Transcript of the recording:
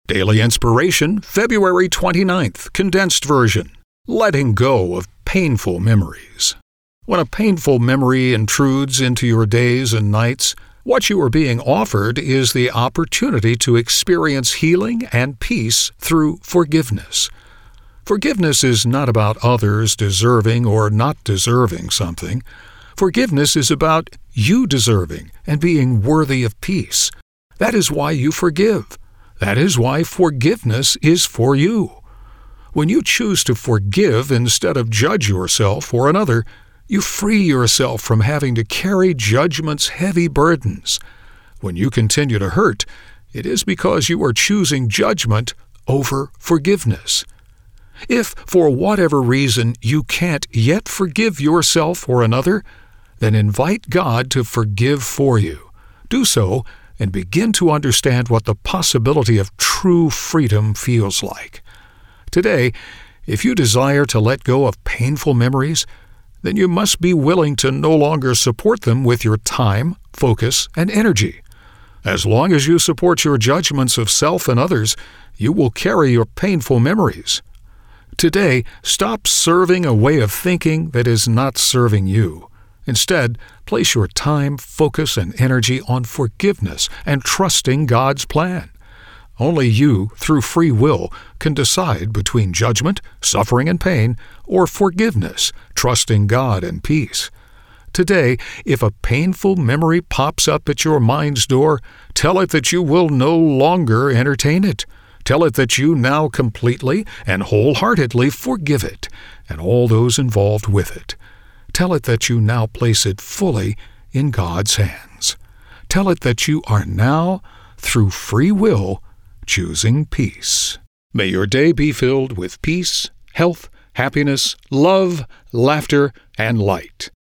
Daily Inspiration, February 29th, condensed version. Letting go of painful memories. When a painful memory intrudes into your days and nights, what you are being offered is the opportunity to experience healing and peace through forgiveness. Forgiveness is not about others deserving or not deserving something. Forgiveness is about you deserving and being worthy of peace. That is why you forgive. That is why forgiveness is for you. When you choose to forgive instead of judge yourself or another, you free yourself from having to carry judgment's heavy burdens. When you continue to hurt, it is because you are choosing judgment over forgiveness. If, for whatever reason, you can't yet forgive yourself or another, then invite God to forgive for you. Do so and begin to understand what the possibility of true freedom feels like. Today, if you desire to let go of painful memories, then you must be willing to no longer support them with your time, focus, and energy. As long as you support your judgments of self and others, you will carry your painful memories. Today, stop serving a way of thinking that is not serving you. Instead, place your time, focus, and energy on forgiveness and trusting God's plan. Only you, through free will, can decide between judgment, suffering and pain, or forgiveness, trusting God and peace. Today, if a painful memory pops up at your mind's door, tell it that you will no longer entertain it. Tell it that you now completely and wholeheartedly forgive it, and all those involved with it. Tell it that you now place it fully in God's hands. Tell it that you are now, through free will, choosing peace. May your day be filled with peace, health, happiness, love, laughter, and light.